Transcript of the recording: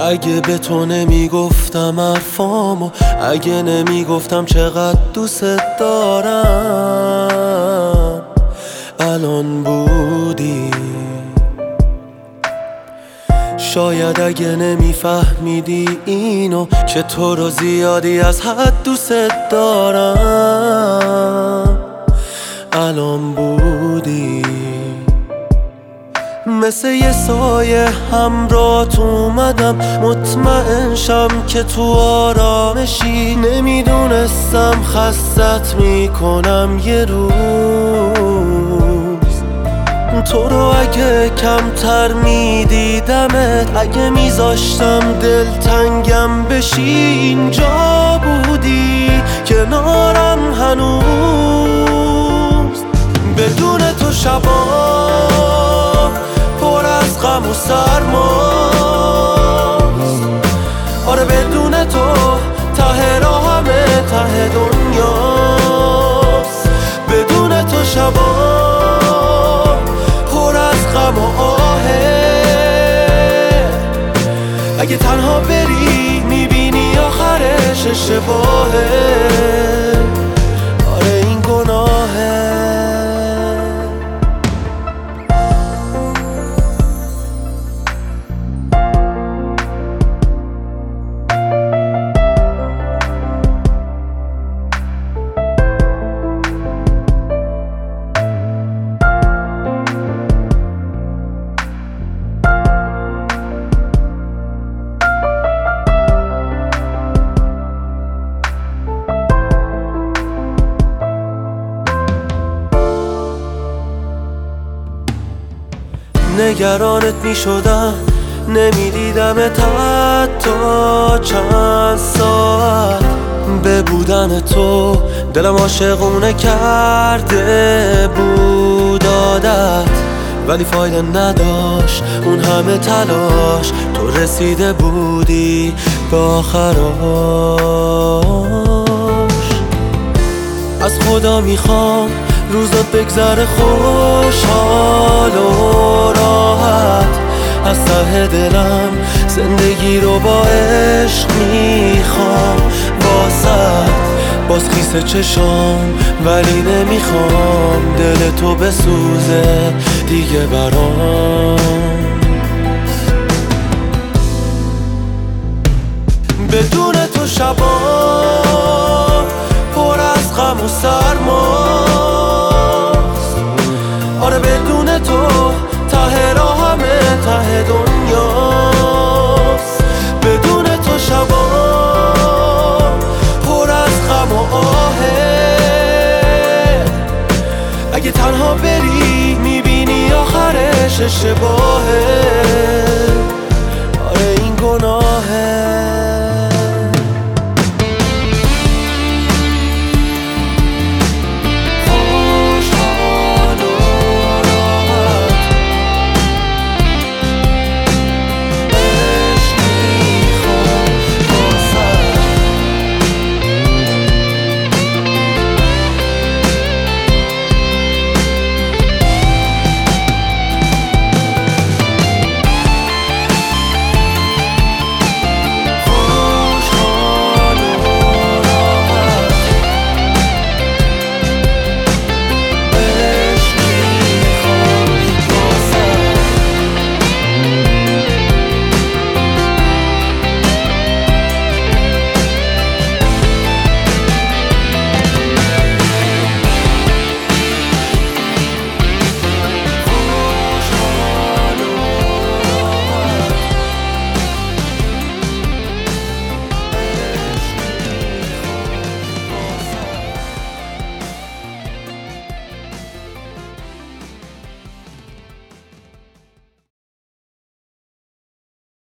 اگه به تو نمیگفتم حرفامو، اگه نمیگفتم چقدر دوست دارم، الان بودی. شاید اگه نمیفهمیدی اینو، که تو رو زیادی از حد دوست دارم، الان بودی. مثل یه سایه همراهت اومدم، مطمئن شم که تو آرامشی. نمیدونستم خستت میکنم یه روز. تو رو اگه کمتر میدیدمت، اگه میذاشتم دلتنگم بشی، اینجا بودی کنارم هنوز. بدون تو شبا پر از غم و سرماست. آره بدون تو ته راه همه ته دنیاست. بدون تو شبا پر از غم و آهه. اگه تنها بری میبینی آخرش اشتباهه. آره این گناهه. نگرانت می شدم، نمیدیدمت حتی چند ساعت. به بودن تو دلم عاشقونه کرده بود عادت، ولی فایده نداشت اون همه تلاش. تو رسیده بودی به آخراش. از خدا میخوام روزات بگذره خوشحال و راحت. از ته دلم زندگی رو با عشق میخوام واسط. باز خیس چشام ولی نمیخوام دل تو بسوزه دیگه برام. بدون تو شبا پر از غم و سرماست. آره بدون تو ته راه همه ته دنیاست. بدون تو شبا پر از غم و آهه. اگه تنها بری میبینی آخرش اشتباه.